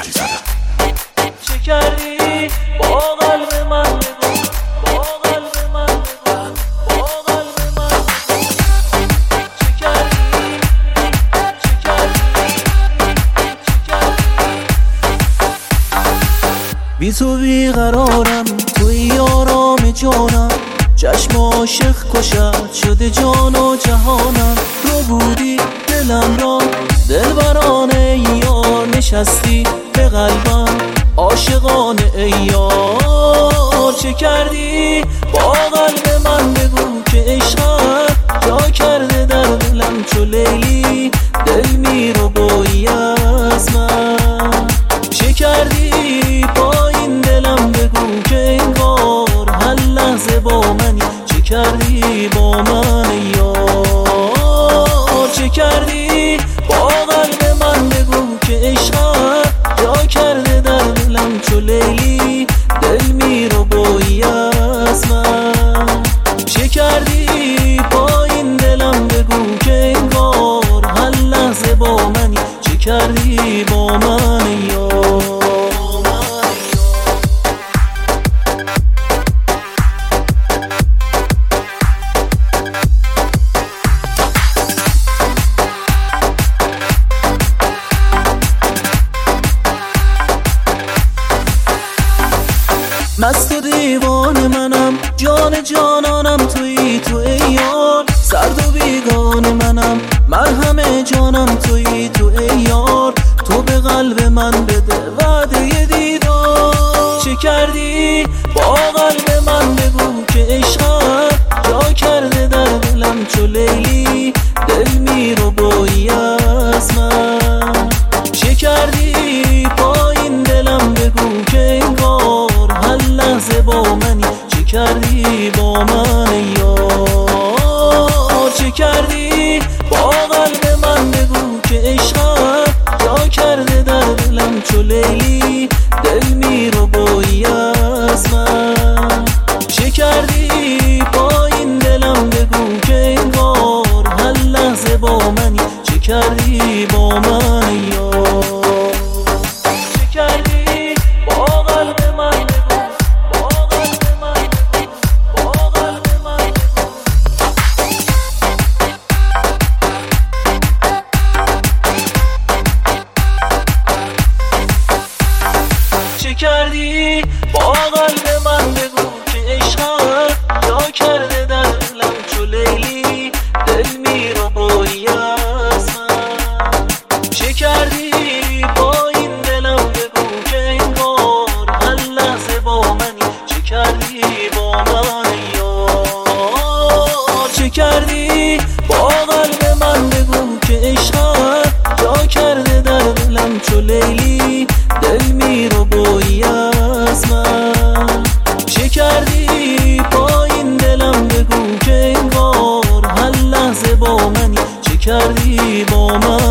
سری زدم. چه کردی با قلب من بگو، با قلب من بگو، با قلب من بگو. چه کردی، چه کردی، چه کردی. بی تو بیقرارم، توی آرام جانم، چشم عاشق کشد شده جان و جهانم. تو بودی دلم را دلبرانه یار، نشستی به قلبم عاشقانه ای یار. چه کردی با قلب من بگو که عشقت جا کرده در دلم چو لیلی، دل میرو بایی از من. چه کردی با این دلم بگو که انگار هر لحظه با منی. چه کردی با من یار، چه کردی با قلب من بگو که عشقت جا کرده در دلم چو لیلی، دل میرو بایی از من. چه کردی با این دلم بگو که انگار هر لحظه با منی. چه کردی با من یار. مست و دیوان منم، جان جانانم تویی تو ای یار. سرد و بیگان منم، مرهم جانم تویی تو ای یار. تو به قلب من بده وعده دیدار. چه کردی با قلب من بگو که عشقت جا کرده در دلم چو لیلی، دل میرو بایی از من. چه کردی با این دلم بگو که انگار هر لحظه با منی. چه کردی با من یار، چه کردی با قلب من بگو که عشقت جا کرده در دلم چو لیلی، دل میرو بایی از من. چه کردی با این دلم بگو که انگار هر لحظه با منی. چه کردی با من یار، چه کردی با قلب من بگو، با قلب من بگو، با قلب من بگو. چه کردی با قلب من بگو که عشقت جا کرده در دلم چو لیلی، دل میرو بایی از من. چه کردی با این دلم بگو که انگار هر لحظه با منی. چه کردی با من یار، چه کردی با قلب من بگو که عشقت جا کرده در دلم چو لیلی، دل میرو بایی از من. چه کردی با این دلم بگو که انگار هر لحظه با منی. چه کردی با من